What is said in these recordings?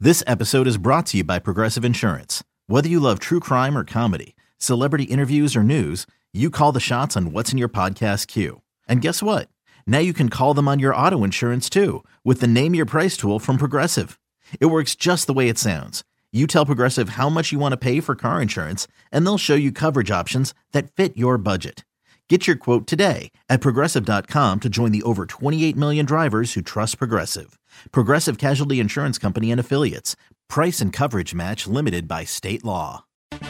This episode is brought to you by Progressive Insurance. Whether you love true crime or comedy, celebrity interviews or news, you call the shots on what's in your podcast queue. And guess what? Now you can call them on your auto insurance too with the Name Your Price tool from Progressive. It works just the way it sounds. You tell Progressive how much you want to pay for car insurance, and they'll show you coverage options that fit your budget. Get your quote today at Progressive.com to join the over 28 million drivers who trust Progressive. Progressive Casualty Insurance Company and Affiliates. Price and coverage match limited by state law.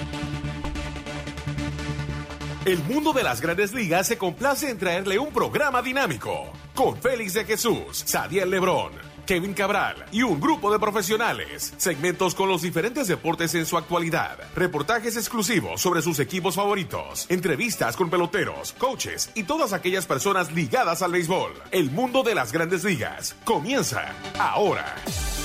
El mundo de las Grandes Ligas se complace en traerle un programa dinámico con Félix de Jesús, Sadiel Lebrón, Kevin Cabral y un grupo de profesionales. Segmentos con los diferentes deportes en su actualidad. Reportajes exclusivos sobre sus equipos favoritos. Entrevistas con peloteros, coaches y todas aquellas personas ligadas al béisbol. El mundo de las Grandes Ligas comienza ahora.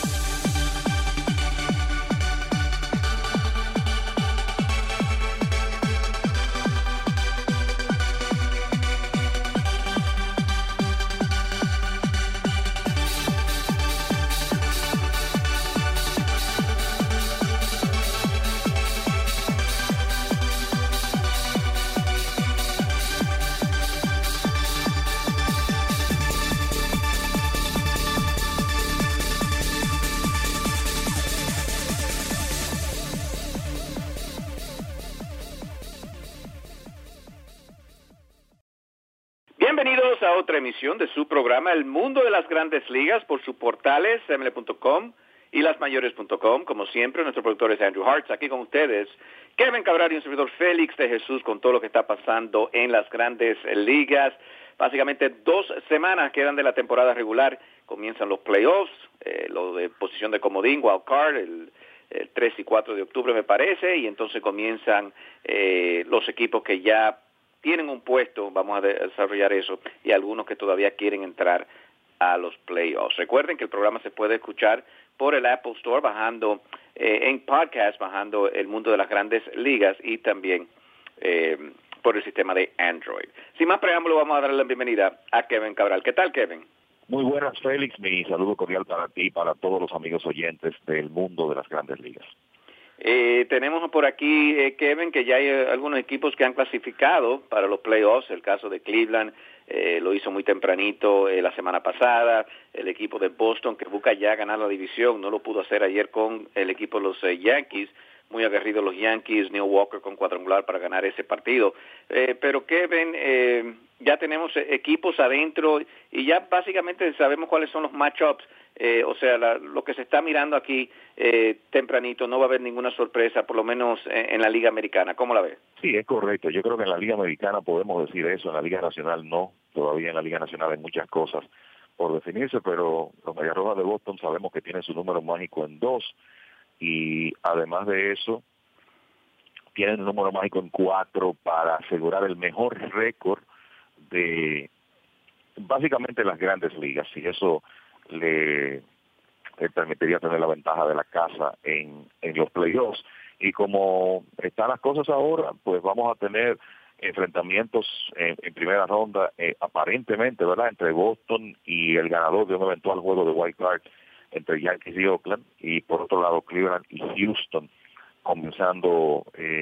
Bienvenidos a otra emisión de su programa El Mundo de las Grandes Ligas por sus portales ml.com y lasmayores.com. Como siempre, nuestro productor es Andrew Hartz. Aquí con ustedes, Kevin Cabral y un servidor Félix de Jesús con todo lo que está pasando en las Grandes Ligas. Básicamente 2 semanas quedan de la temporada regular. Comienzan los playoffs, lo de posición de comodín, wild card, el 3 y 4 de octubre me parece, y entonces comienzan los equipos que ya tienen un puesto, vamos a desarrollar eso, y algunos que todavía quieren entrar a los playoffs. Recuerden que el programa se puede escuchar por el Apple Store, bajando en podcast, bajando El Mundo de las Grandes Ligas, y también por el sistema de Android. Sin más preámbulo, vamos a darle la bienvenida a Kevin Cabral. ¿Qué tal, Kevin? Muy buenas, Félix. Mi saludo cordial para ti y para todos los amigos oyentes del Mundo de las Grandes Ligas. Tenemos por aquí, Kevin, que ya hay algunos equipos que han clasificado para los playoffs. El caso de Cleveland lo hizo muy tempranito la semana pasada. El equipo de Boston, que busca ya ganar la división, no lo pudo hacer ayer con el equipo de los Yankees. Muy aguerridos los Yankees, Neil Walker con cuadrangular para ganar ese partido. Pero Kevin, ya tenemos equipos adentro y ya básicamente sabemos cuáles son los matchups. O sea, lo que se está mirando aquí tempranito, no va a haber ninguna sorpresa, por lo menos en la Liga Americana. ¿Cómo la ves? Sí, es correcto. Yo creo que en la Liga Americana podemos decir eso, en la Liga Nacional no. Todavía en la Liga Nacional hay muchas cosas por definirse, pero los Medias Rojas de Boston sabemos que tienen su número mágico en 2, y además de eso, tienen un número mágico en 4 para asegurar el mejor récord de básicamente las Grandes Ligas, y eso le permitiría tener la ventaja de la casa en los playoffs. Y como están las cosas ahora, pues vamos a tener enfrentamientos en primera ronda, aparentemente, ¿verdad?, entre Boston y el ganador de un eventual juego de wild card entre Yankees y Oakland, y por otro lado Cleveland y Houston, comenzando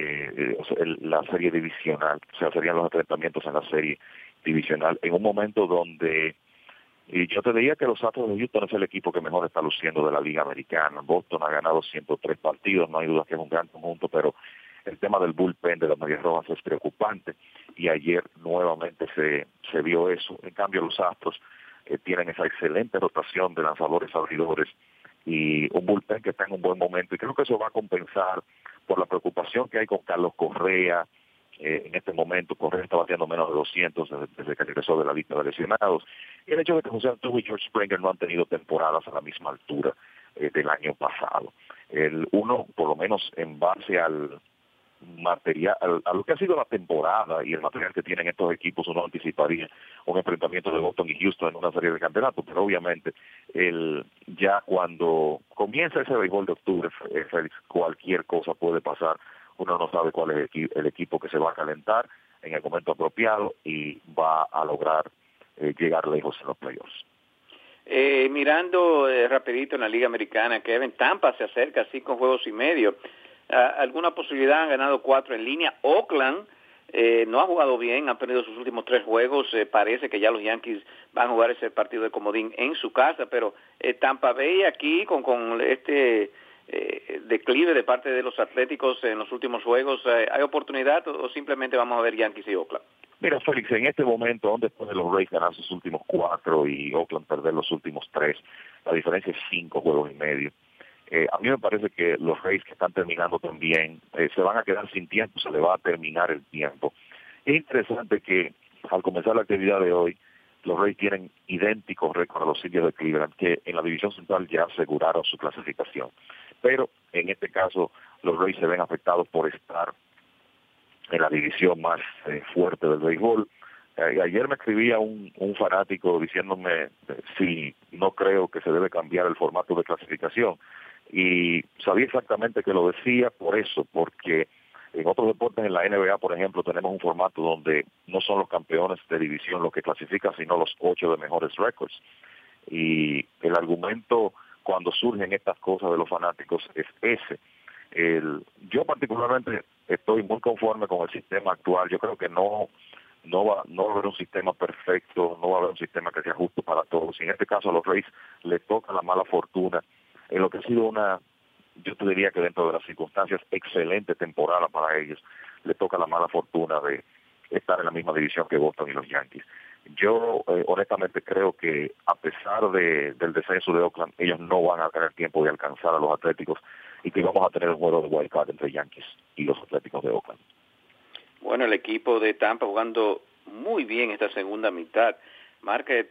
la serie divisional. O sea, serían los enfrentamientos en la serie divisional, en un momento donde, y yo te diría que los Astros de Houston es el equipo que mejor está luciendo de la Liga Americana. Boston ha ganado 103 partidos, no hay duda que es un gran conjunto, pero el tema del bullpen de las Medias Rojas es preocupante, y ayer nuevamente se vio eso. En cambio, los Astros tienen esa excelente rotación de lanzadores abridores y un bullpen que está en un buen momento, y creo que eso va a compensar por la preocupación que hay con Carlos Correa. En este momento Correa está bateando menos de 200 desde que regresó de la lista de lesionados, y el hecho de que José Altuve y George Springer no han tenido temporadas a la misma altura del año pasado. Uno, por lo menos en base al material, a lo que ha sido la temporada y el material que tienen estos equipos, uno anticiparía un enfrentamiento de Boston y Houston en una serie de campeonatos, pero obviamente ya cuando comienza ese béisbol de octubre, Félix, cualquier cosa puede pasar. Uno no sabe cuál es el equipo que se va a calentar en el momento apropiado y va a lograr llegar lejos en los playoffs. Mirando rapidito en la Liga Americana, Kevin, Tampa se acerca así con juegos y medio. ¿Alguna posibilidad? Han ganado 4 en línea. Oakland no ha jugado bien, han perdido sus últimos 3 juegos. Parece que ya los Yankees van a jugar ese partido de comodín en su casa, pero Tampa Bay aquí con este declive de parte de los Atléticos en los últimos juegos, ¿hay oportunidad o simplemente vamos a ver Yankees y Oakland? Mira, Félix, en este momento, aún después de los Rays ganar sus últimos 4 y Oakland perder los últimos 3, la diferencia es 5 juegos y medio. A mí me parece que los Rays que están terminando también se van a quedar sin tiempo, se le va a terminar el tiempo. Es interesante que al comenzar la actividad de hoy, los Rays tienen idénticos récords a los Indios de Cleveland, que en la división central ya aseguraron su clasificación. Pero en este caso, los Rays se ven afectados por estar en la división más fuerte del béisbol. Ayer me escribía un fanático diciéndome si no creo que se debe cambiar el formato de clasificación. Y sabía exactamente que lo decía por eso, porque en otros deportes, en la NBA, por ejemplo, tenemos un formato donde no son los campeones de división los que clasifican, sino los 8 de mejores récords. Y el argumento cuando surgen estas cosas de los fanáticos es ese. Yo particularmente estoy muy conforme con el sistema actual. Yo creo que no va a haber un sistema perfecto, no va a haber un sistema que sea justo para todos. Y en este caso a los Rays les toca la mala fortuna en lo que ha sido yo te diría que dentro de las circunstancias, excelente temporada para ellos. Le toca la mala fortuna de estar en la misma división que Boston y los Yankees. Yo honestamente creo que a pesar del descenso de Oakland, ellos no van a tener tiempo de alcanzar a los Atléticos y que vamos a tener un juego de wild card entre Yankees y los Atléticos de Oakland. Bueno, el equipo de Tampa jugando muy bien esta segunda mitad, marca de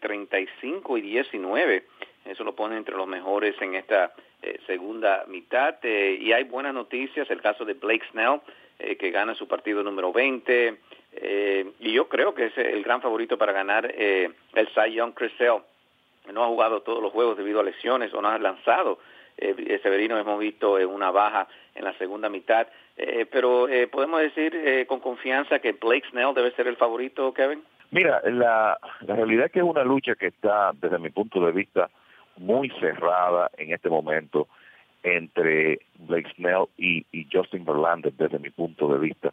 35-19, eso lo pone entre los mejores en esta segunda mitad, y hay buenas noticias, el caso de Blake Snell, que gana su partido número 20, y yo creo que es el gran favorito para ganar el Cy Young. Chris Sale no ha jugado todos los juegos debido a lesiones o no ha lanzado. Severino hemos visto una baja en la segunda mitad, pero podemos decir con confianza que Blake Snell debe ser el favorito, Kevin. Mira, la realidad es que es una lucha que está, desde mi punto de vista, muy cerrada en este momento entre Blake Snell y Justin Verlander, desde mi punto de vista.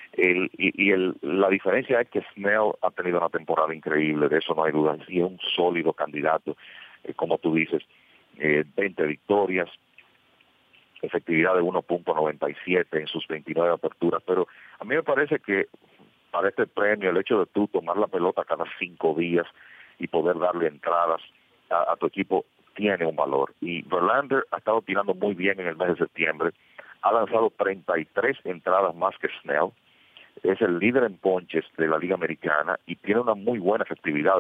La diferencia es que Snell ha tenido una temporada increíble, de eso no hay duda, y es un sólido candidato, como tú dices, 20 victorias, efectividad de 1.97 en sus 29 aperturas, pero a mí me parece que para este premio, el hecho de tú tomar la pelota cada 5 días y poder darle entradas a tu equipo tiene un valor. Y Verlander ha estado tirando muy bien en el mes de septiembre, ha lanzado 33 entradas más que Snell, es el líder en ponches de la Liga Americana y tiene una muy buena efectividad de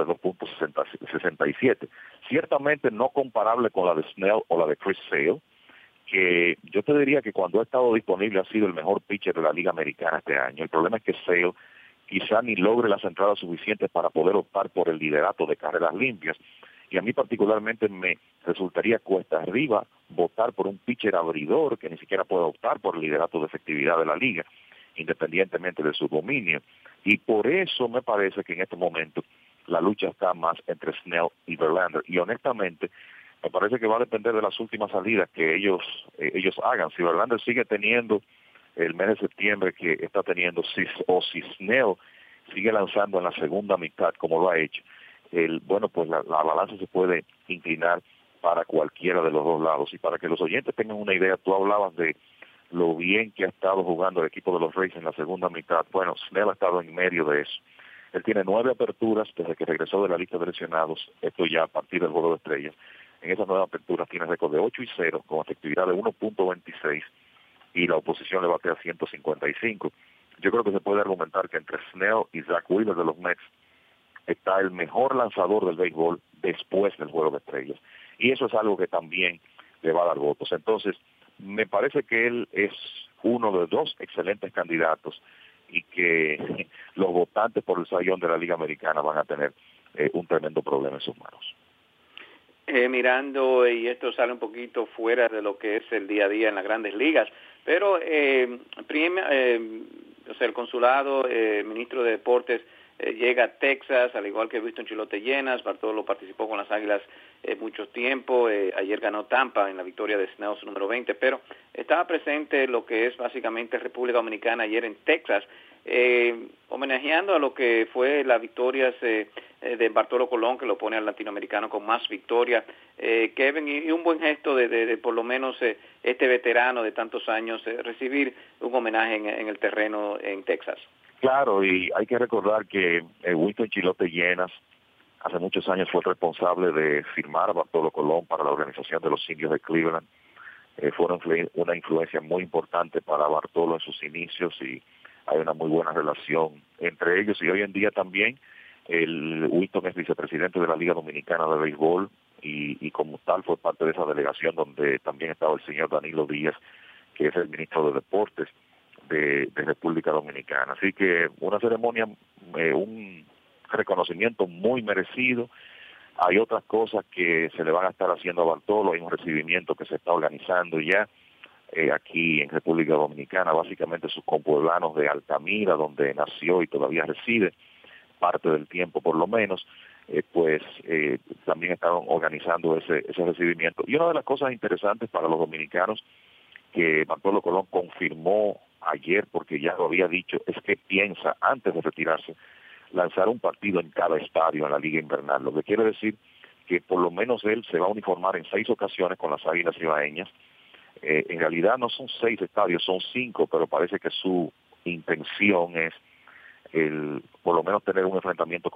2.67. Ciertamente no comparable con la de Snell o la de Chris Sale, que yo te diría que cuando ha estado disponible ha sido el mejor pitcher de la Liga Americana este año. El problema es que Sale quizá ni logre las entradas suficientes para poder optar por el liderato de carreras limpias. Y a mí particularmente me resultaría cuesta arriba votar por un pitcher abridor que ni siquiera puede optar por el liderato de efectividad de la liga, independientemente de su dominio. Y por eso me parece que en este momento la lucha está más entre Snell y Verlander. Y honestamente, me parece que va a depender de las últimas salidas que ellos hagan. Si Verlander sigue teniendo el mes de septiembre que está teniendo, si Snell sigue lanzando en la segunda mitad como lo ha hecho, pues la balanza se puede inclinar para cualquiera de los dos lados. Y para que los oyentes tengan una idea, tú hablabas de lo bien que ha estado jugando el equipo de los Rays en la segunda mitad. Bueno, Snell ha estado en medio de eso. Él tiene 9 aperturas desde que regresó de la lista de lesionados, esto ya a partir del juego de estrellas. En esas 9 aperturas tiene récord de 8-0 con efectividad de 1.26 y la oposición le batea 155. Yo creo que se puede argumentar que entre Snell y Zach Wheeler de los Mets está el mejor lanzador del béisbol después del juego de estrellas. Y eso es algo que también le va a dar votos. Entonces, me parece que él es uno de 2 excelentes candidatos y que los votantes por el Cy Young de la Liga Americana van a tener un tremendo problema en sus manos. Mirando, y esto sale un poquito fuera de lo que es el día a día en las grandes ligas, pero el consulado, ministro de Deportes, llega a Texas, al igual que Winston Chilote Llenas. Bartolo participó con las Águilas mucho tiempo. Ayer ganó Tampa en la victoria de Snell, su número 20, pero estaba presente lo que es básicamente República Dominicana ayer en Texas, homenajeando a lo que fue las victorias de Bartolo Colón, que lo pone al latinoamericano con más victorias, Kevin, y un buen gesto de por lo menos este veterano de tantos años recibir un homenaje en el terreno en Texas. Claro, y hay que recordar que Winston Chilote Llenas hace muchos años fue responsable de firmar a Bartolo Colón para la organización de los Indios de Cleveland. Fue una influencia muy importante para Bartolo en sus inicios y hay una muy buena relación entre ellos. Y hoy en día también Winston es vicepresidente de la Liga Dominicana de Béisbol y como tal fue parte de esa delegación donde también estaba el señor Danilo Díaz, que es el ministro de Deportes de República Dominicana. Así que una ceremonia, un reconocimiento muy merecido. Hay otras cosas que se le van a estar haciendo a Bartolo, hay un recibimiento que se está organizando ya aquí en República Dominicana, básicamente sus compueblanos de Altamira, donde nació y todavía reside, parte del tiempo por lo menos, también están organizando ese recibimiento. Y una de las cosas interesantes para los dominicanos que Bartolo Colón confirmó ayer, porque ya lo había dicho, es que piensa, antes de retirarse, lanzar un partido en cada estadio en la Liga Invernal, lo que quiere decir que por lo menos él se va a uniformar en 6 ocasiones con las Águilas Cibaeñas. En realidad no son 6 estadios, son 5, pero parece que su intención es por lo menos tener un enfrentamiento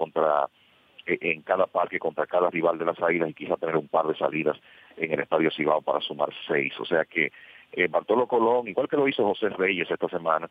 en cada parque contra cada rival de las Águilas y quizá tener un par de salidas en el Estadio Cibao para sumar 6. O sea que Bartolo Colón, igual que lo hizo José Reyes esta semana,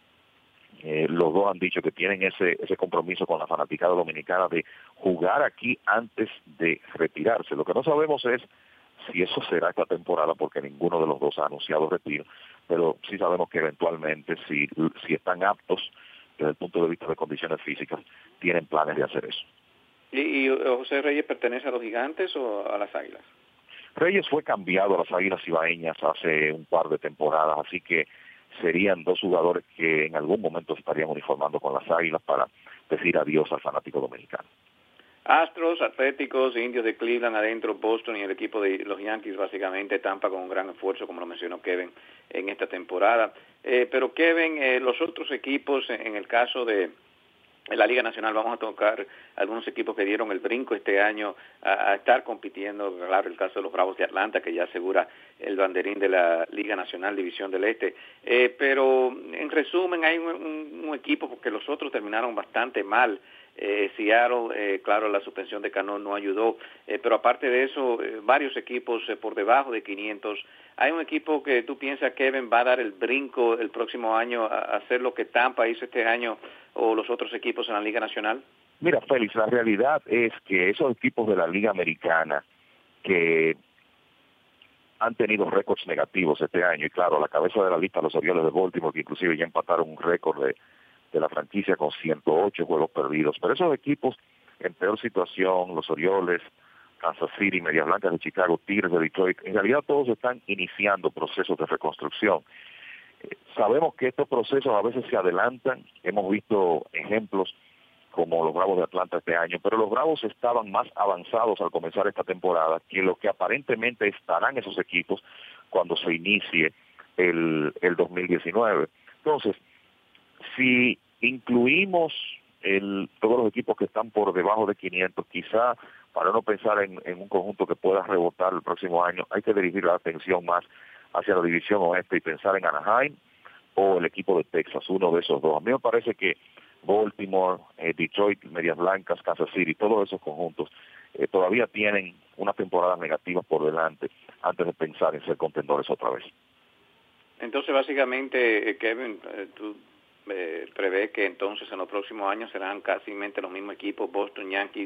los dos han dicho que tienen ese compromiso con la fanaticada dominicana de jugar aquí antes de retirarse. Lo que no sabemos es si eso será esta temporada, porque ninguno de los dos ha anunciado retiro, pero sí sabemos que eventualmente, si están aptos desde el punto de vista de condiciones físicas, tienen planes de hacer eso. ¿Y José Reyes pertenece a los Gigantes o a las Águilas? Reyes fue cambiado a las Águilas Cibaeñas hace un par de temporadas, así que serían 2 jugadores que en algún momento estarían uniformando con las Águilas para decir adiós al fanático dominicano. Astros, Atléticos, Indios de Cleveland adentro, Boston y el equipo de los Yankees, básicamente Tampa con un gran esfuerzo, como lo mencionó Kevin, en esta temporada. Pero Kevin, los otros equipos, en el caso de la Liga Nacional, vamos a tocar algunos equipos que dieron el brinco este año a estar compitiendo. Claro, el caso de los Bravos de Atlanta, que ya asegura el banderín de la Liga Nacional División del Este. Pero en resumen, hay un equipo porque los otros terminaron bastante mal. Seattle, claro, la suspensión de Cano no ayudó, pero aparte de eso, varios equipos por debajo de 500. ¿Hay un equipo que tú piensas, Kevin, va a dar el brinco el próximo año a hacer lo que Tampa hizo este año o los otros equipos en la Liga Nacional? Mira, Félix, la realidad es que esos equipos de la Liga Americana que han tenido récords negativos este año, y claro, a la cabeza de la lista los Orioles de Baltimore, que inclusive ya empataron un récord de la franquicia con 108 juegos perdidos, pero esos equipos en peor situación, los Orioles, Kansas City, Medias Blancas de Chicago, Tigres de Detroit, en realidad todos están iniciando procesos de reconstrucción. Sabemos que estos procesos a veces se adelantan, hemos visto ejemplos como los Bravos de Atlanta este año, pero los Bravos estaban más avanzados al comenzar esta temporada que lo que aparentemente estarán esos equipos cuando se inicie el 2019. Entonces, si incluimos todos los equipos que están por debajo de 500, quizá para no pensar en un conjunto que pueda rebotar el próximo año, hay que dirigir la atención más hacia la división oeste y pensar en Anaheim o el equipo de Texas, uno de esos dos. A mí me parece que Baltimore, Detroit, Medias Blancas, Kansas City, todos esos conjuntos todavía tienen unas temporadas negativas por delante antes de pensar en ser contendores otra vez. Entonces, básicamente, Kevin, tú prevé que entonces en los próximos años serán casi los mismos equipos, Boston, Yankees,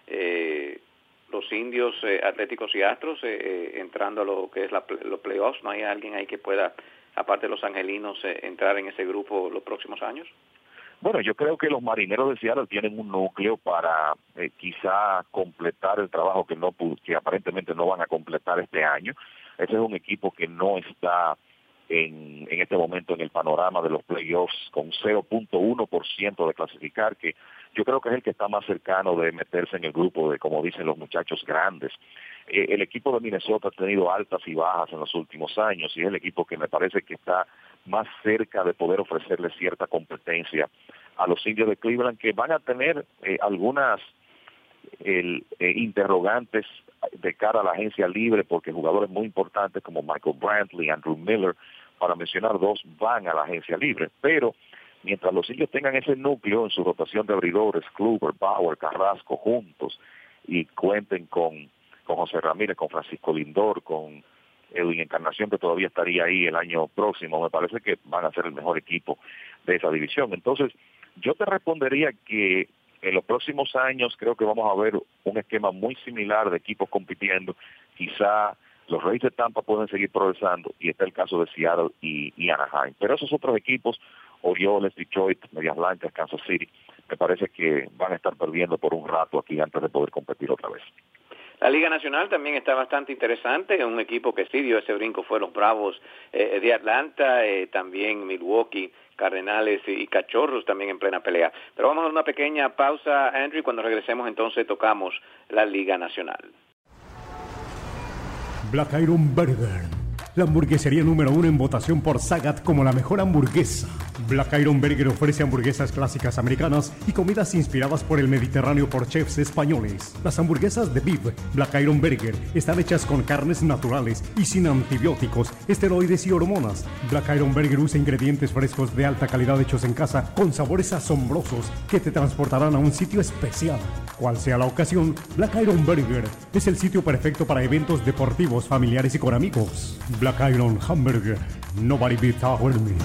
los Indios, Atléticos y Astros, entrando a lo que es los playoffs. ¿No hay alguien ahí que pueda, aparte de los angelinos, entrar en ese grupo los próximos años? Bueno, yo creo que los Marineros de Seattle tienen un núcleo para quizá completar el trabajo que aparentemente no van a completar este año. Ese es un equipo que no está en este momento en el panorama de los playoffs con 0.1% de clasificar, que yo creo que es el que está más cercano de meterse en el grupo de, como dicen los muchachos, grandes. El equipo de Minnesota ha tenido altas y bajas en los últimos años y es el equipo que me parece que está más cerca de poder ofrecerle cierta competencia a los Indios de Cleveland, que van a tener algunas interrogantes de cara a la agencia libre, porque jugadores muy importantes como Michael Brantley, Andrew Miller, para mencionar dos, van a la agencia libre. Pero mientras los Indios tengan ese núcleo en su rotación de abridores, Kluber, Bauer, Carrasco, juntos, y cuenten con José Ramírez, con Francisco Lindor, con Edwin Encarnación, que todavía estaría ahí el año próximo, me parece que van a ser el mejor equipo de esa división. Entonces, yo te respondería que en los próximos años creo que vamos a ver un esquema muy similar de equipos compitiendo. Quizá los Rays de Tampa pueden seguir progresando y está el caso de Seattle y Anaheim. Pero esos otros equipos, Orioles, Detroit, Medias Blancas, Kansas City, me parece que van a estar perdiendo por un rato aquí antes de poder competir otra vez. La Liga Nacional también está bastante interesante. Un equipo que sí dio ese brinco fue los Bravos de Atlanta, también Milwaukee, Cardenales y Cachorros también en plena pelea. Pero vamos a una pequeña pausa, Andrew, y cuando regresemos entonces tocamos la Liga Nacional. Black Iron Burger, la hamburguesería número 1 en votación por Sagat como la mejor hamburguesa. Black Iron Burger ofrece hamburguesas clásicas americanas y comidas inspiradas por el Mediterráneo por chefs españoles. Las hamburguesas de beef Black Iron Burger están hechas con carnes naturales y sin antibióticos, esteroides y hormonas. Black Iron Burger usa ingredientes frescos de alta calidad hechos en casa con sabores asombrosos que te transportarán a un sitio especial. Cual sea la ocasión, Black Iron Burger es el sitio perfecto para eventos deportivos, familiares y con amigos. Black Iron Hamburger, nobody beats our meat.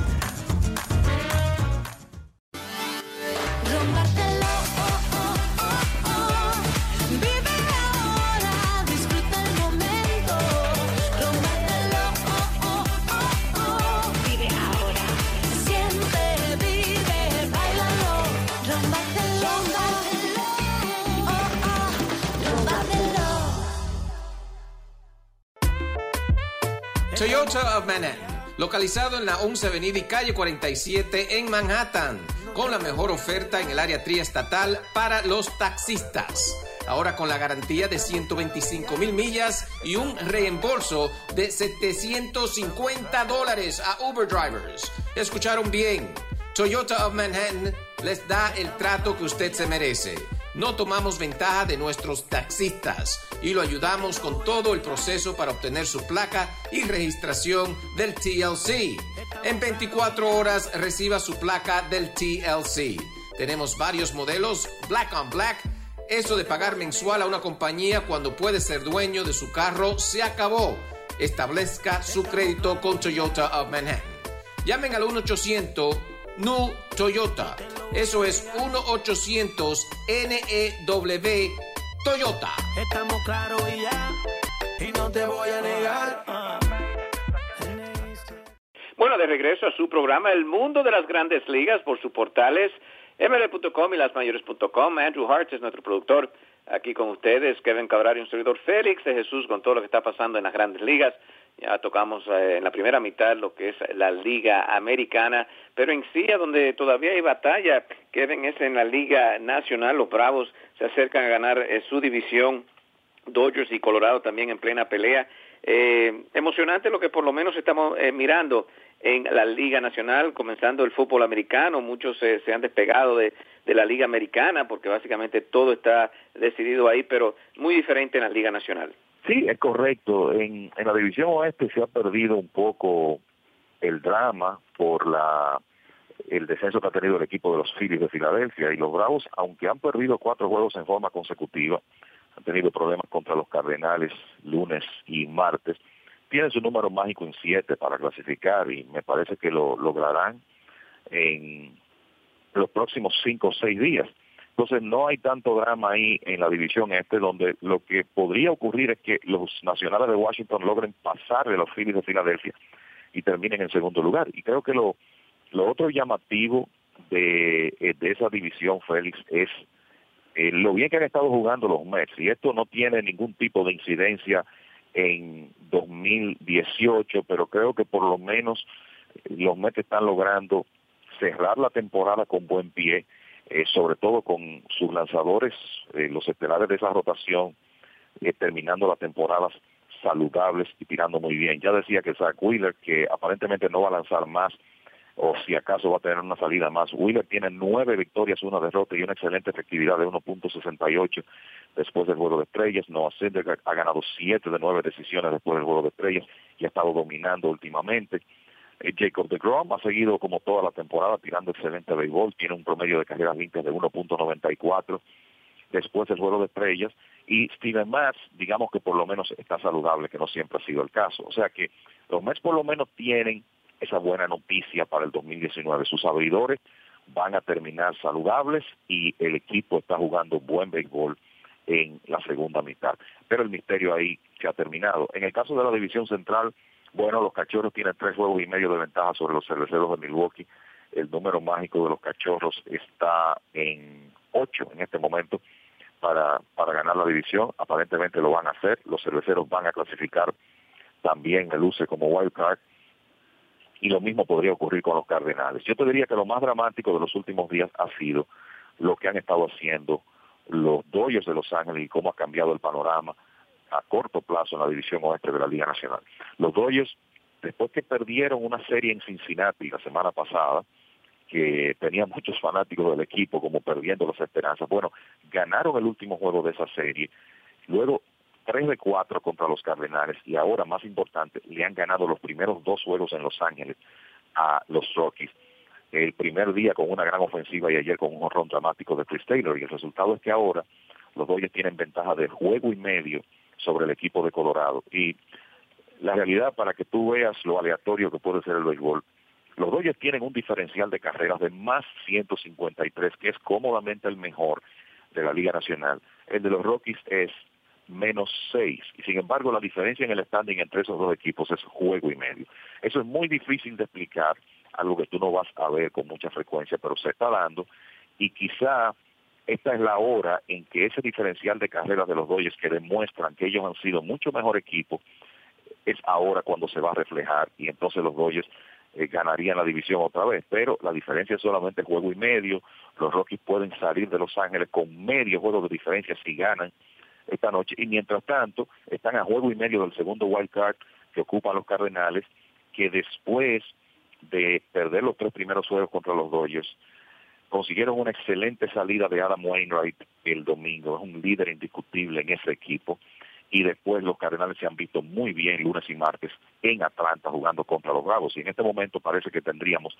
Toyota of Manhattan, localizado en la 11 Avenida y calle 47 en Manhattan, con la mejor oferta en el área triestatal para los taxistas. Ahora con la garantía de 125,000 millas y un reembolso de $750 a Uber drivers. ¿Escucharon bien? Toyota of Manhattan les da el trato que usted se merece. No tomamos ventaja de nuestros taxistas y lo ayudamos con todo el proceso para obtener su placa y registración del TLC. En 24 horas reciba su placa del TLC. Tenemos varios modelos, Black on Black. Eso de pagar mensual a una compañía cuando puede ser dueño de su carro se acabó. Establezca su crédito con Toyota of Manhattan. Llamen al 1-800-NEW Toyota. Eso es 1-800-NEW Toyota. Estamos claros y ya, y no te voy a negar. Bueno, de regreso a su programa El Mundo de las Grandes Ligas por sus portales MLB.com y lasmayores.com. Andrew Hart es nuestro productor. Aquí con ustedes, Kevin Cabral y un servidor Félix de Jesús con todo lo que está pasando en las Grandes Ligas. Ya tocamos en la primera mitad lo que es la Liga Americana, pero en sí, a donde todavía hay batalla, Kevin, es en la Liga Nacional. Los Bravos se acercan a ganar su división, Dodgers y Colorado también en plena pelea. Emocionante lo que por lo menos estamos mirando en la Liga Nacional, comenzando el fútbol americano. Muchos se han despegado de la Liga Americana porque básicamente todo está decidido ahí, pero muy diferente en la Liga Nacional. Sí, es correcto. En la división oeste se ha perdido un poco el drama por el descenso que ha tenido el equipo de los Phillies de Filadelfia, y los Bravos, aunque han perdido 4 juegos en forma consecutiva, han tenido problemas contra los Cardenales lunes y martes, tienen su número mágico en 7 para clasificar, y me parece que lo lograrán en los próximos 5 o 6 días. Entonces no hay tanto drama ahí en la división este, donde lo que podría ocurrir es que los Nacionales de Washington logren pasar de los Phillies de Filadelfia y terminen en segundo lugar. Y creo que lo otro llamativo de esa división, Félix, es lo bien que han estado jugando los Mets, y esto no tiene ningún tipo de incidencia en 2018, pero creo que por lo menos los Mets están logrando cerrar la temporada con buen pie sobre todo con sus lanzadores, los estelares de esa rotación, terminando la temporada saludables y tirando muy bien. Ya decía que Zach Wheeler, que aparentemente no va a lanzar más, o si acaso va a tener una salida más. Wheeler tiene 9 victorias, 1 derrota y una excelente efectividad de 1.68 después del Juego de Estrellas. Noah Syndergaard ha ganado 7 de 9 decisiones después del Juego de Estrellas y ha estado dominando últimamente. Jacob deGrom ha seguido como toda la temporada tirando excelente béisbol, tiene un promedio de carreras limpias de 1.94 después del Juego de Estrellas, y Steven Matz, digamos que por lo menos está saludable, que no siempre ha sido el caso. O sea que los Mets por lo menos tienen esa buena noticia para el 2019. Sus abridores van a terminar saludables y el equipo está jugando buen béisbol en la segunda mitad. Pero el misterio ahí se ha terminado. En el caso de la división central, bueno, los Cachorros tienen 3 juegos y medio de ventaja sobre los Cerveceros de Milwaukee. El número mágico de los Cachorros está en 8 en este momento para ganar la división. Aparentemente lo van a hacer. Los Cerveceros van a clasificar también el UCE como wild card. Y lo mismo podría ocurrir con los Cardenales. Yo te diría que lo más dramático de los últimos días ha sido lo que han estado haciendo los Dodgers de Los Ángeles y cómo ha cambiado el panorama a corto plazo en la división oeste de la Liga Nacional. Los Dodgers, después que perdieron una serie en Cincinnati la semana pasada, que tenía muchos fanáticos del equipo como perdiendo las esperanzas, bueno, ganaron el último juego de esa serie, luego 3 de 4 contra los Cardenales y ahora, más importante, le han ganado los primeros 2 juegos en Los Ángeles a los Rockies. El primer día con una gran ofensiva y ayer con un jonrón dramático de Chris Taylor, y el resultado es que ahora los Dodgers tienen ventaja de juego y medio sobre el equipo de Colorado. Y la realidad, para que tú veas lo aleatorio que puede ser el béisbol, los Dodgers tienen un diferencial de carreras de más 153, que es cómodamente el mejor de la Liga Nacional. El de los Rockies es menos 6, y sin embargo la diferencia en el standing entre esos dos equipos es juego y medio. Eso es muy difícil de explicar, algo que tú no vas a ver con mucha frecuencia, pero se está dando, y quizá esta es la hora en que ese diferencial de carreras de los Dodgers, que demuestran que ellos han sido mucho mejor equipo, es ahora cuando se va a reflejar, y entonces los Dodgers ganarían la división otra vez, pero la diferencia es solamente juego y medio. Los Rockies pueden salir de Los Ángeles con medio juego de diferencia si ganan esta noche, y mientras tanto están a juego y medio del segundo wild card que ocupan los Cardenales, que después de perder los 3 primeros juegos contra los Dodgers consiguieron una excelente salida de Adam Wainwright el domingo. Es un líder indiscutible en ese equipo, y después los Cardenales se han visto muy bien lunes y martes en Atlanta jugando contra los Bravos, y en este momento parece que tendríamos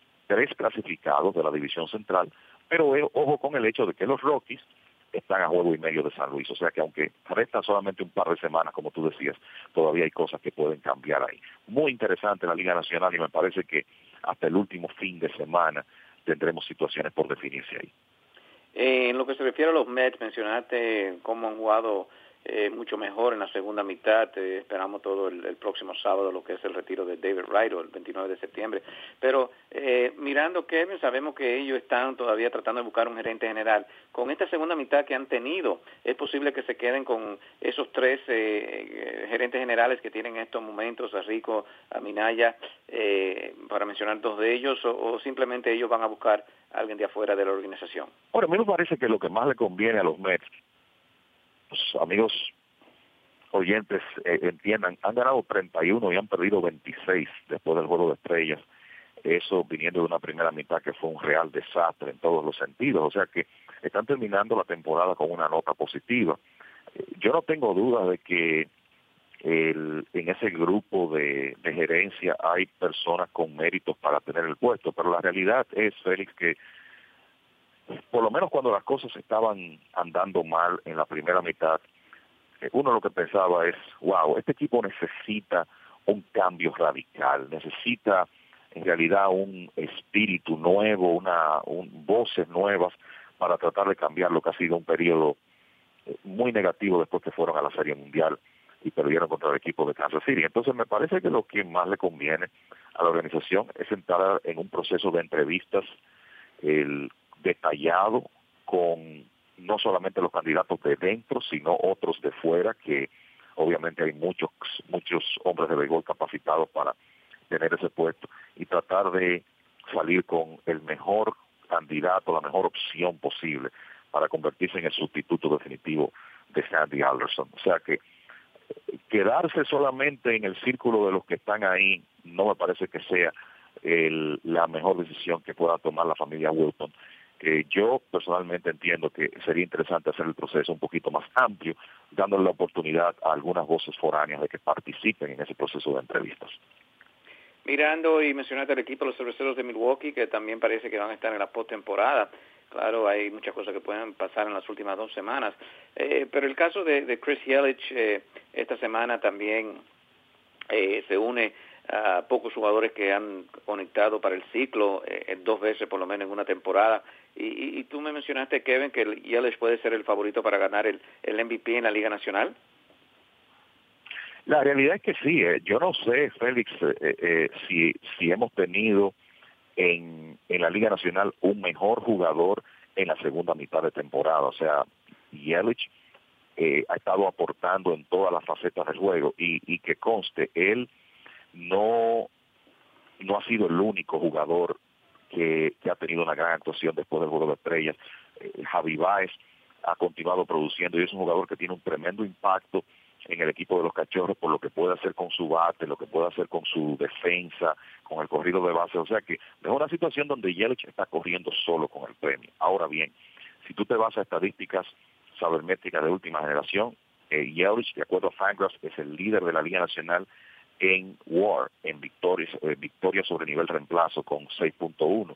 3 clasificados de la división central, pero ojo con el hecho de que los Rockies están a juego y medio de San Luis, o sea que aunque restan solamente un par de semanas, como tú decías, todavía hay cosas que pueden cambiar ahí. Muy interesante la Liga Nacional, y me parece que hasta el último fin de semana tendremos situaciones por definirse ahí. En lo que se refiere a los Mets, mencionaste cómo han jugado mucho mejor en la segunda mitad. Esperamos todo el próximo sábado lo que es el retiro de David Wright, el 29 de septiembre. Pero mirando, Kevin, sabemos que ellos están todavía tratando de buscar un gerente general. Con esta segunda mitad que han tenido, ¿es posible que se queden con esos 3 gerentes generales que tienen en estos momentos, a Rico, a Minaya, para mencionar 2 de ellos, o simplemente ellos van a buscar a alguien de afuera de la organización? Ahora, a mí me parece que lo que más le conviene a los Mets, los amigos oyentes entiendan, han ganado 31 y han perdido 26 después del Juego de Estrellas. Eso viniendo de una primera mitad que fue un real desastre en todos los sentidos. O sea que están terminando la temporada con una nota positiva. Yo no tengo duda de que en ese grupo de gerencia hay personas con méritos para tener el puesto, pero la realidad es, Félix, que por lo menos cuando las cosas estaban andando mal en la primera mitad, uno lo que pensaba es, wow, este equipo necesita un cambio radical, necesita en realidad un espíritu nuevo, voces nuevas para tratar de cambiar lo que ha sido un periodo muy negativo después que fueron a la Serie Mundial y perdieron contra el equipo de Kansas City. Entonces me parece que lo que más le conviene a la organización es entrar en un proceso de entrevistas detallado con no solamente los candidatos de dentro, sino otros de fuera, que obviamente hay muchos hombres de béisbol capacitados para tener ese puesto, y tratar de salir con el mejor candidato, la mejor opción posible para convertirse en el sustituto definitivo de Sandy Alderson. O sea que quedarse solamente en el círculo de los que están ahí no me parece que sea la mejor decisión que pueda tomar la familia Wilton. Yo personalmente entiendo que sería interesante hacer el proceso un poquito más amplio, dándole la oportunidad a algunas voces foráneas de que participen en ese proceso de entrevistas. Mirando y mencionaste el equipo de los Cerveceros de Milwaukee, que también parece que van a estar en la postemporada. Claro, hay muchas cosas que pueden pasar en las últimas 2 semanas. Pero el caso de Chris Yelich, esta semana también se une a pocos jugadores que han conectado para el ciclo, 2 veces por lo menos en una temporada. Y tú me mencionaste, Kevin, que Yelich puede ser el favorito para ganar el MVP en la Liga Nacional. La realidad es que sí. Yo no sé, Félix, si hemos tenido en la Liga Nacional un mejor jugador en la segunda mitad de temporada. O sea, Yelich ha estado aportando en todas las facetas del juego y que conste, él no ha sido el único jugador que ha tenido una gran actuación después del Juego de Estrellas. Javi Baez ha continuado produciendo y es un jugador que tiene un tremendo impacto en el equipo de los Cachorros por lo que puede hacer con su bate, lo que puede hacer con su defensa, con el corrido de base. O sea que es una situación donde Yelich está corriendo solo con el premio. Ahora bien, si tú te vas a estadísticas sabermétricas de última generación, Yelich, de acuerdo a Fangraphs, es el líder de la Liga Nacional en WAR, en victorias sobre nivel reemplazo con 6.1.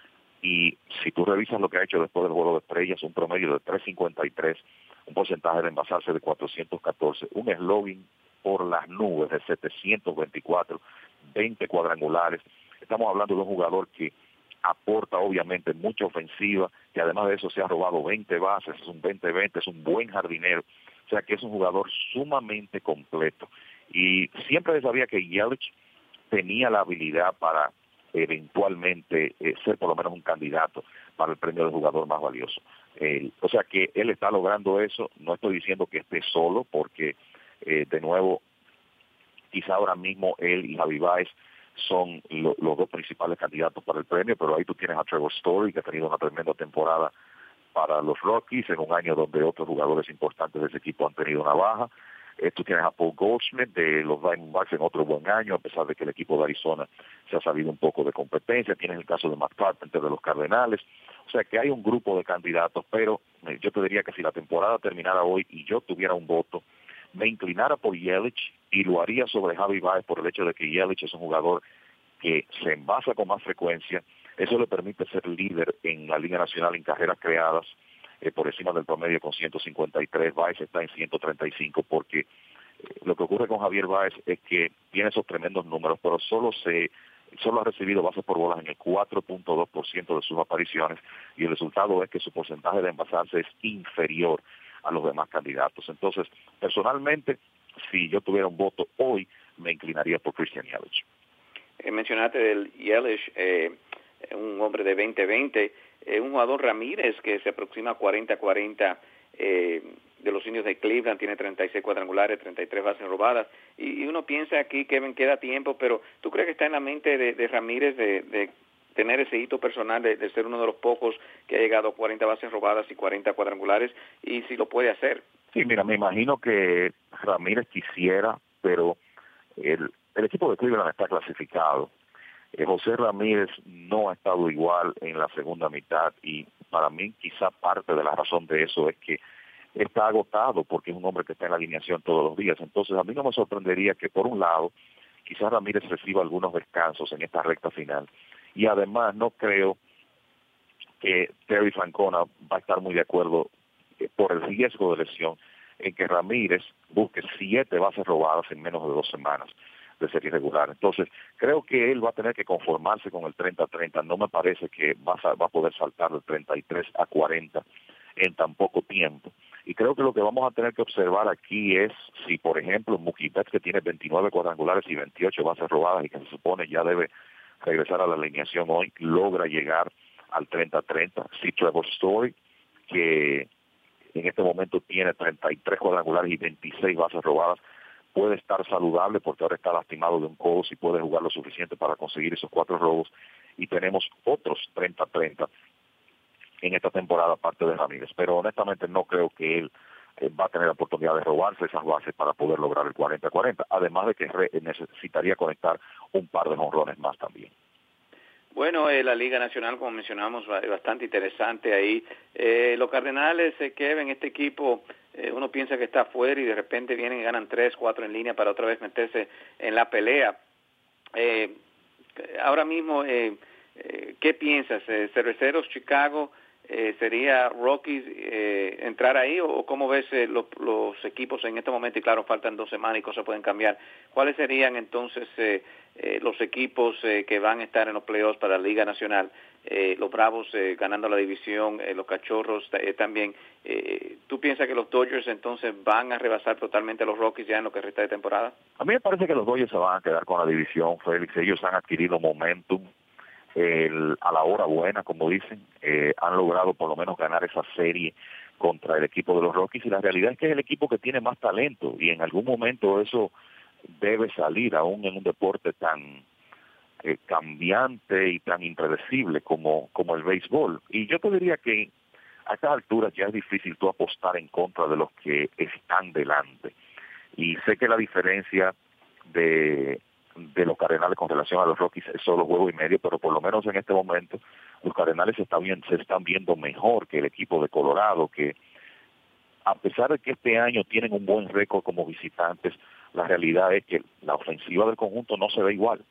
Y si tú revisas lo que ha hecho después del Juego de Estrellas, un promedio de 3.53, un porcentaje de envasarse de 414, un slogan por las nubes de 724, 20 cuadrangulares. Estamos hablando de un jugador que aporta obviamente mucha ofensiva, que además de eso se ha robado 20 bases, es un 20-20, es un buen jardinero, o sea que es un jugador sumamente completo. Y siempre se sabía que Yelich tenía la habilidad para eventualmente ser por lo menos un candidato para el premio de jugador más valioso. O sea que él está logrando eso. No estoy diciendo que esté solo, porque de nuevo, quizá ahora mismo él y Javi Baez son los 2 principales candidatos para el premio, pero ahí tú tienes a Trevor Story, que ha tenido una tremenda temporada para los Rockies, en un año donde otros jugadores importantes de ese equipo han tenido una baja. Tú tienes a Paul Goldschmidt de los Diamondbacks en otro buen año, a pesar de que el equipo de Arizona se ha salido un poco de competencia. Tienes el caso de Matt Carpenter de los Cardenales. O sea que hay un grupo de candidatos, pero yo te diría que si la temporada terminara hoy y yo tuviera un voto, me inclinara por Yelich y lo haría sobre Javi Baez por el hecho de que Yelich es un jugador que se envasa con más frecuencia. Eso le permite ser líder en la Liga Nacional en carreras creadas, por encima del promedio con 153, Baez está en 135, porque lo que ocurre con Javier Baez es que tiene esos tremendos números, pero solo ha recibido bases por bolas en el 4.2% de sus apariciones, y el resultado es que su porcentaje de envasarse es inferior a los demás candidatos. Entonces, personalmente, si yo tuviera un voto hoy, me inclinaría por Christian Yelich. Mencionaste del Yelich, un hombre de 20-20, un jugador Ramírez que se aproxima a 40-40 de los Indios de Cleveland, tiene 36 cuadrangulares, 33 bases robadas, y uno piensa aquí, Kevin, queda tiempo, pero ¿tú crees que está en la mente de Ramírez de tener ese hito personal de ser uno de los pocos que ha llegado a 40 bases robadas y 40 cuadrangulares, y si lo puede hacer? Sí, mira, me imagino que Ramírez quisiera, pero el equipo de Cleveland está clasificado. José Ramírez no ha estado igual en la segunda mitad, y para mí quizá parte de la razón de eso es que está agotado, porque es un hombre que está en la alineación todos los días. Entonces a mí no me sorprendería que por un lado quizás Ramírez reciba algunos descansos en esta recta final, y además no creo que Terry Francona va a estar muy de acuerdo por el riesgo de lesión en que Ramírez busque 7 bases robadas en menos de 2 semanas de serie regular. Entonces, creo que él va a tener que conformarse con el 30-30. No me parece que va a poder saltar del 33 a 40 en tan poco tiempo. Y creo que lo que vamos a tener que observar aquí es si, por ejemplo, Mookie Betts, que tiene 29 cuadrangulares y 28 bases robadas y que se supone ya debe regresar a la alineación hoy, logra llegar al 30-30. Si Trevor Story, que en este momento tiene 33 cuadrangulares y 26 bases robadas, puede estar saludable porque ahora está lastimado de un codo, si puede jugar lo suficiente para conseguir esos 4 robos, y tenemos otros 30-30 en esta temporada aparte de Ramírez, pero honestamente no creo que él va a tener la oportunidad de robarse esas bases para poder lograr el 40-40, además de que necesitaría conectar un par de jonrones más también. Bueno, la Liga Nacional, como mencionamos, bastante interesante ahí. Los Cardenales, Kevin, este equipo, uno piensa que está afuera y de repente vienen y ganan 3, 4 en línea para otra vez meterse en la pelea. Ahora mismo, ¿qué piensas? ¿Cerveceros, Chicago, sería Rockies entrar ahí o cómo ves los equipos en este momento? Y claro, faltan 2 semanas y cosas pueden cambiar. ¿Cuáles serían entonces los equipos que van a estar en los playoffs para la Liga Nacional? Los Bravos ganando la división, los Cachorros también. ¿Tú piensas que los Dodgers entonces van a rebasar totalmente a los Rockies ya en lo que resta de temporada? A mí me parece que los Dodgers se van a quedar con la división, Félix. Ellos han adquirido momentum a la hora buena, como dicen. Han logrado por lo menos ganar esa serie contra el equipo de los Rockies, y la realidad es que es el equipo que tiene más talento, y en algún momento eso debe salir, aún en un deporte tan cambiante y tan impredecible como el béisbol. Y yo te diría que a estas alturas ya es difícil tú apostar en contra de los que están delante, y sé que la diferencia de los Cardenales con relación a los Rockies es solo juego y medio, pero por lo menos en este momento los Cardenales se están viendo mejor que el equipo de Colorado, que a pesar de que este año tienen un buen récord como visitantes, la realidad es que la ofensiva del conjunto no se ve igual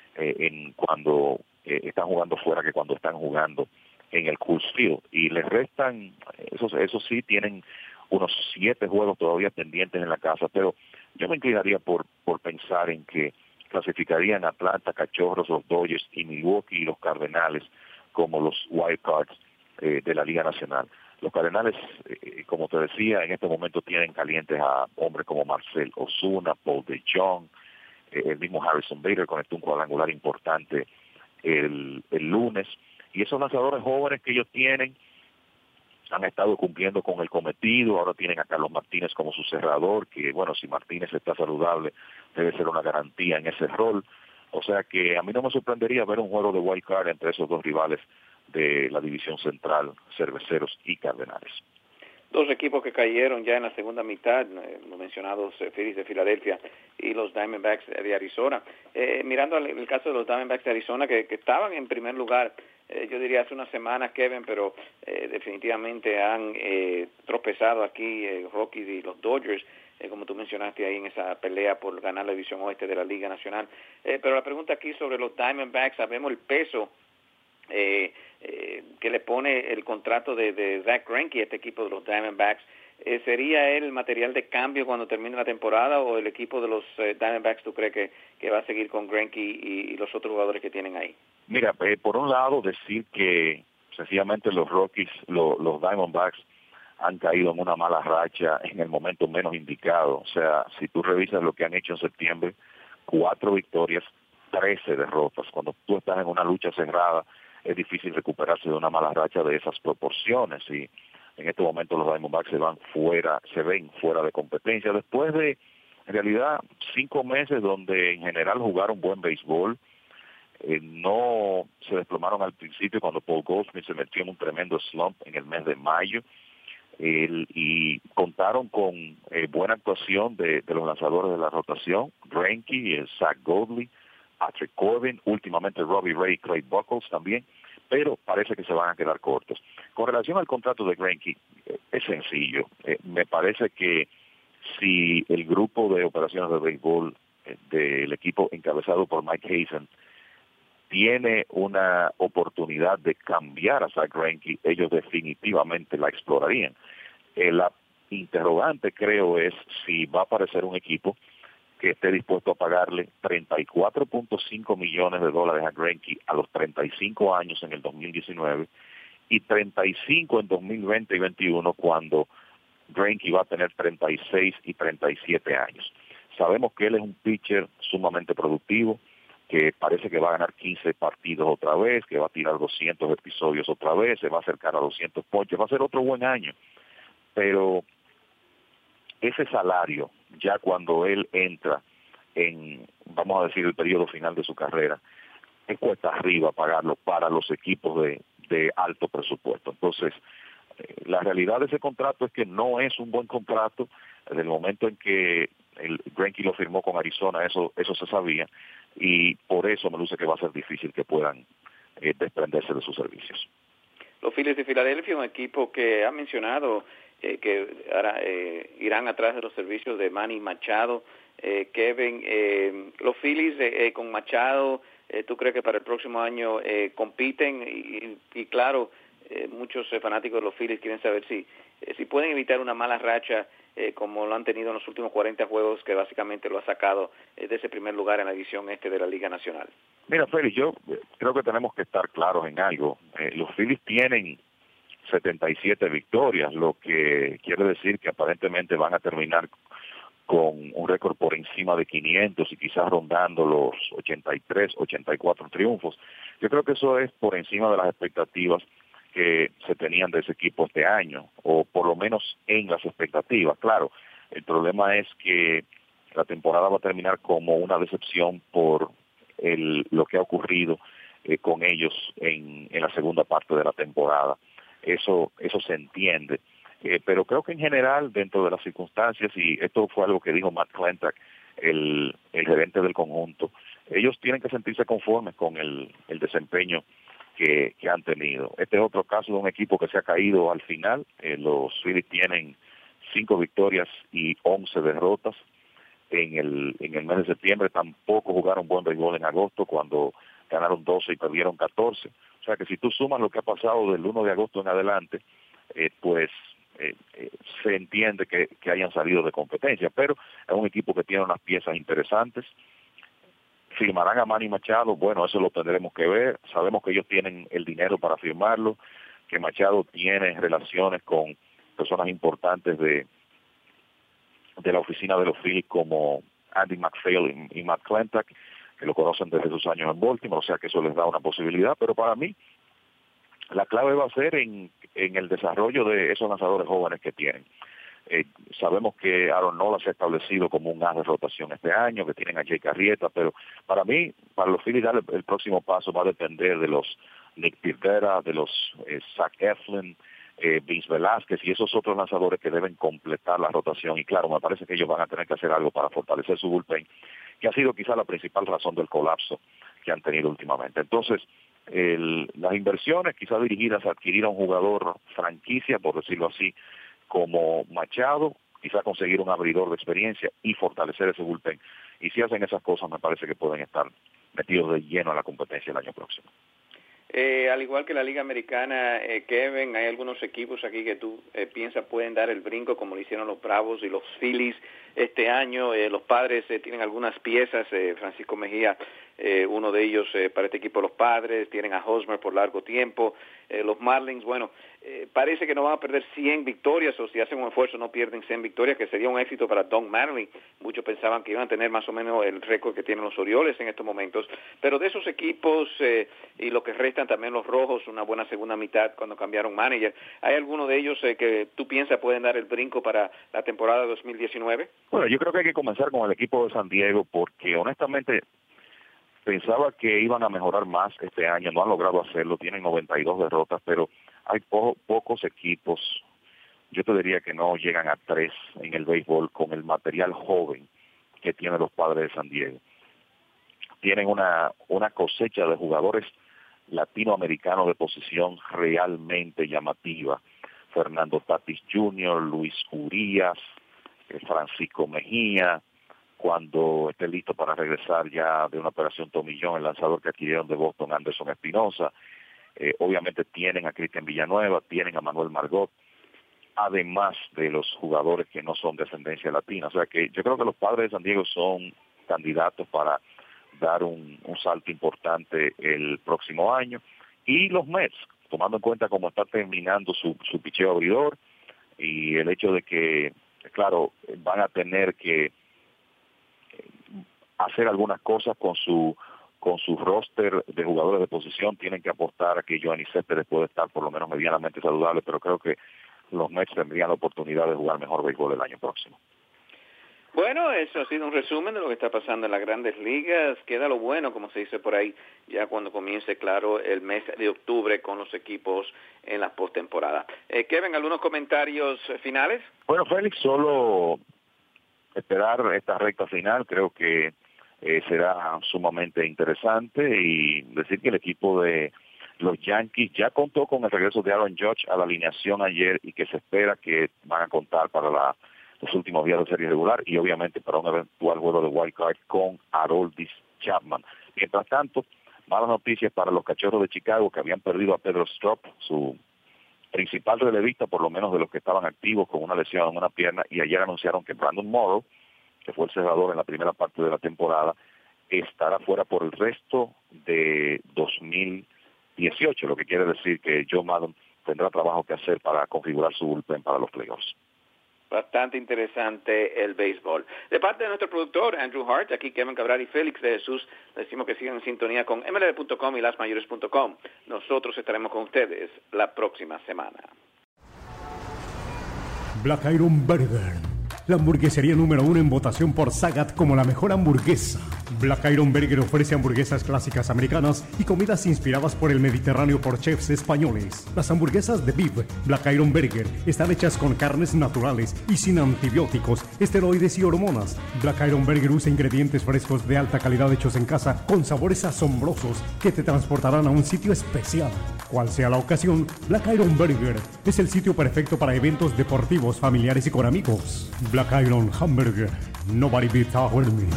cuando están jugando fuera que cuando están jugando en el Coors Field, y les restan, eso sí, tienen unos 7 juegos todavía pendientes en la casa, pero yo me inclinaría por pensar en que clasificarían Atlanta, Cachorros, los Dodgers y Milwaukee y los Cardenales como los wild cards de la Liga Nacional. Los Cardenales, como te decía, en este momento tienen calientes a hombres como Marcell Ozuna, Paul DeJong, el mismo Harrison Bader conectó un cuadrangular importante el lunes, y esos lanzadores jóvenes que ellos tienen han estado cumpliendo con el cometido. Ahora tienen a Carlos Martínez como su cerrador, que bueno, si Martínez está saludable, debe ser una garantía en ese rol. O sea que a mí no me sorprendería ver un juego de wild card entre esos dos rivales de la división central, Cerveceros y Cardenales. 2 equipos que cayeron ya en la segunda mitad, los mencionados Phillies de Filadelfia y los Diamondbacks de Arizona. Mirando el caso de los Diamondbacks de Arizona, que estaban en primer lugar, yo diría hace unas semanas, Kevin, pero definitivamente han tropezado aquí Rockies y los Dodgers, como tú mencionaste ahí en esa pelea por ganar la división oeste de la Liga Nacional. Pero la pregunta aquí sobre los Diamondbacks, sabemos el peso que le pone el contrato de Zack Greinke a este equipo de los Diamondbacks. ¿Sería él el material de cambio cuando termine la temporada, o el equipo de los Diamondbacks tú crees que va a seguir con Greinke y los otros jugadores que tienen ahí? Mira, por un lado decir que sencillamente los Rockies, los Diamondbacks han caído en una mala racha en el momento menos indicado. O sea, si tú revisas lo que han hecho en septiembre, 4 victorias, 13 derrotas. Cuando tú estás en una lucha cerrada, es difícil recuperarse de una mala racha de esas proporciones, y en este momento los Diamondbacks se ven fuera de competencia después de, en realidad, 5 meses donde en general jugaron buen béisbol. No se desplomaron al principio cuando Paul Goldschmidt se metió en un tremendo slump en el mes de mayo, y contaron con buena actuación de los lanzadores de la rotación, Greinke, Zach Godley, Patrick Corbin, últimamente Robbie Ray y Clay Buchholz también, pero parece que se van a quedar cortos. Con relación al contrato de Greinke, es sencillo. Me parece que si el grupo de operaciones de béisbol del equipo encabezado por Mike Hazen tiene una oportunidad de cambiar a Zack Greinke, ellos definitivamente la explorarían. La interrogante, creo, es si va a aparecer un equipo que esté dispuesto a pagarle $34.5 millones a Greinke a los 35 años en el 2019 y 35 en 2020 y 2021, cuando Greinke va a tener 36 y 37 años. Sabemos que él es un pitcher sumamente productivo, que parece que va a ganar 15 partidos otra vez, que va a tirar 200 episodios otra vez, se va a acercar a 200 ponches, va a ser otro buen año. Pero ese salario, ya cuando él entra en, vamos a decir, el periodo final de su carrera, es cuesta arriba pagarlo para los equipos de de alto presupuesto. Entonces, la realidad de ese contrato es que no es un buen contrato. Desde el momento en que el Greinke lo firmó con Arizona, eso se sabía, y por eso me luce que va a ser difícil que puedan desprenderse de sus servicios. Los Phillies de Filadelfia, un equipo que ha mencionado que ahora, irán atrás de los servicios de Manny Machado. Kevin, los Phillies con Machado, ¿tú crees que para el próximo año compiten? Y claro, muchos fanáticos de los Phillies quieren saber si pueden evitar una mala racha como lo han tenido en los últimos 40 juegos, que básicamente lo ha sacado de ese primer lugar en la división de la Liga Nacional. Mira, Félix, yo creo que tenemos que estar claros en algo. Los Phillies tienen 77 victorias, lo que quiere decir que aparentemente van a terminar con un récord por encima de 500 y quizás rondando los 83, 84 triunfos. Yo creo que eso es por encima de las expectativas que se tenían de ese equipo este año, o por lo menos en las expectativas. Claro, el problema es que la temporada va a terminar como una decepción por lo que ha ocurrido con ellos en la segunda parte de la temporada. Eso se entiende. Pero creo que en general, dentro de las circunstancias, y esto fue algo que dijo Matt Klentak, el gerente del conjunto, ellos tienen que sentirse conformes con el desempeño que han tenido. Este es otro caso de un equipo que se ha caído al final. Los Phillies tienen 5 victorias y 11 derrotas en el mes de septiembre. Tampoco jugaron buen béisbol en agosto, cuando ganaron 12 y perdieron 14. O sea que si tú sumas lo que ha pasado del 1 de agosto en adelante, se entiende que hayan salido de competencia, pero es un equipo que tiene unas piezas interesantes. ¿Firmarán a Manny Machado? Bueno, eso lo tendremos que ver. Sabemos que ellos tienen el dinero para firmarlo, que Machado tiene relaciones con personas importantes de la oficina de los Phillies, como Andy MacPhail y Matt Klentak, que lo conocen desde sus años en Baltimore, o sea que eso les da una posibilidad. Pero para mí la clave va a ser en el desarrollo de esos lanzadores jóvenes que tienen. Sabemos que Aaron Nola se ha establecido como un as de rotación este año, que tienen a Jake Arrieta, pero para mí, para los Phillies, dar el próximo paso va a depender de los Nick Pivetta, de los Zach Eflin, Vince Velázquez y esos otros lanzadores que deben completar la rotación. Y claro, me parece que ellos van a tener que hacer algo para fortalecer su bullpen, que ha sido quizá la principal razón del colapso que han tenido últimamente. Entonces, las inversiones quizás dirigidas a adquirir a un jugador franquicia, por decirlo así, como Machado, quizás conseguir un abridor de experiencia y fortalecer ese bullpen. Y si hacen esas cosas, me parece que pueden estar metidos de lleno en la competencia el año próximo. Al igual que la Liga Americana, Kevin, hay algunos equipos aquí que tú piensas pueden dar el brinco, como lo hicieron los Bravos y los Phillies este año. Los Padres tienen algunas piezas, Francisco Mejía, uno de ellos para este equipo, los Padres, tienen a Hosmer por largo tiempo. Los Marlins, bueno, parece que no van a perder 100 victorias, o si hacen un esfuerzo no pierden 100 victorias, que sería un éxito para Don Mattingly. Muchos pensaban que iban a tener más o menos el récord que tienen los Orioles en estos momentos, pero de esos equipos y lo que restan también los Rojos, una buena segunda mitad cuando cambiaron manager, ¿hay alguno de ellos que tú piensas pueden dar el brinco para la temporada 2019? Bueno, yo creo que hay que comenzar con el equipo de San Diego, porque honestamente pensaba que iban a mejorar más este año, no han logrado hacerlo, tienen 92 derrotas, pero hay pocos equipos, yo te diría que no llegan a 3 en el béisbol con el material joven que tienen los Padres de San Diego. Tienen una cosecha de jugadores latinoamericanos de posición realmente llamativa. Fernando Tatis Jr., Luis Urías, Francisco Mejía, cuando esté listo para regresar ya de una operación tomillón, el lanzador que adquirieron de Boston, Anderson Espinosa. Obviamente tienen a Cristian Villanueva, tienen a Manuel Margot, además de los jugadores que no son de ascendencia latina. O sea que yo creo que los Padres de San Diego son candidatos para dar un salto importante el próximo año. Y los Mets, tomando en cuenta cómo está terminando su picheo abridor y el hecho de que, claro, van a tener que hacer algunas cosas con su roster de jugadores de posición, tienen que apostar a que Yoenis Céspedes puede estar por lo menos medianamente saludable, pero creo que los Mets tendrían la oportunidad de jugar mejor béisbol el año próximo. Bueno, eso ha sido un resumen de lo que está pasando en las grandes ligas. Queda lo bueno, como se dice por ahí, ya cuando comience, claro, el mes de octubre con los equipos en la postemporada. Kevin, ¿algunos comentarios finales? Bueno, Félix, solo esperar esta recta final. Creo que será sumamente interesante y decir que el equipo de los Yankees ya contó con el regreso de Aaron Judge a la alineación ayer y que se espera que van a contar para los últimos días de serie regular y obviamente para un eventual juego de wild card con Aroldis Chapman. Mientras tanto, malas noticias para los Cachorros de Chicago, que habían perdido a Pedro Strop, su principal relevista, por lo menos de los que estaban activos con una lesión en una pierna, y ayer anunciaron que Brandon Morrow, que fue el cerrador en la primera parte de la temporada, estará fuera por el resto de 2018, lo que quiere decir que Joe Maddon tendrá trabajo que hacer para configurar su bullpen para los playoffs. Bastante interesante el béisbol. De parte de nuestro productor, Andrew Hart, aquí Kevin Cabral y Félix de Jesús, les decimos que sigan en sintonía con MLB.com y lasmayores.com. Nosotros estaremos con ustedes la próxima semana. Black Iron Burger, la hamburguesería número 1 en votación por Sagat como la mejor hamburguesa. Black Iron Burger ofrece hamburguesas clásicas americanas y comidas inspiradas por el Mediterráneo por chefs españoles. Las hamburguesas de beef Black Iron Burger están hechas con carnes naturales y sin antibióticos, esteroides y hormonas. Black Iron Burger usa ingredientes frescos de alta calidad hechos en casa con sabores asombrosos que te transportarán a un sitio especial. Cual sea la ocasión, Black Iron Burger es el sitio perfecto para eventos deportivos, familiares y con amigos. Black Iron Hamburger, nobody beats our meat.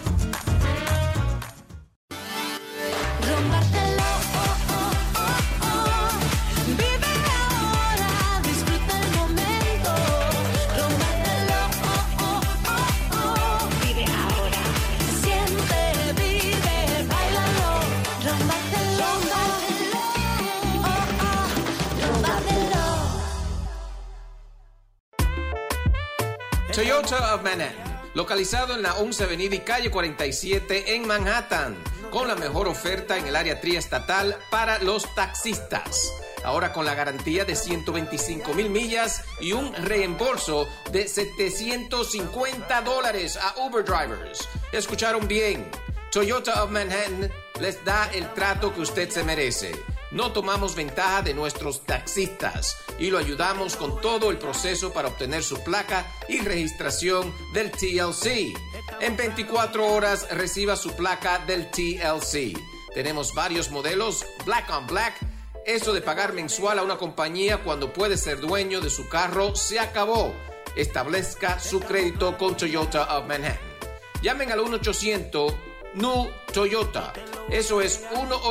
Toyota of Manhattan, localizado en la 11 Avenida y calle 47 en Manhattan, con la mejor oferta en el área triestatal para los taxistas. Ahora con la garantía de 125,000 millas y un reembolso de $750 a Uber drivers. ¿Escucharon bien? Toyota of Manhattan les da el trato que usted se merece. No tomamos ventaja de nuestros taxistas y lo ayudamos con todo el proceso para obtener su placa y registración del TLC. En 24 horas reciba su placa del TLC. Tenemos varios modelos, Black on Black. Eso de pagar mensual a una compañía cuando puede ser dueño de su carro se acabó. Establezca su crédito con Toyota of Manhattan. Llamen al 1-800-NEW Toyota. Eso es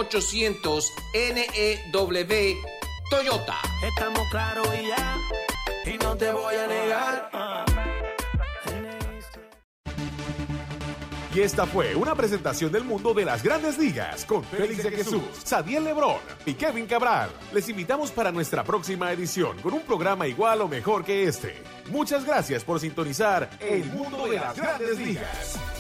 1-800-NEW Toyota. Estamos claros y ya, y no te voy a negar. Y esta fue una presentación del mundo de las grandes ligas con Félix de Jesús, Sadiel Lebrón y Kevin Cabral. Les invitamos para nuestra próxima edición con un programa igual o mejor que este. Muchas gracias por sintonizar El Mundo de las Grandes Ligas.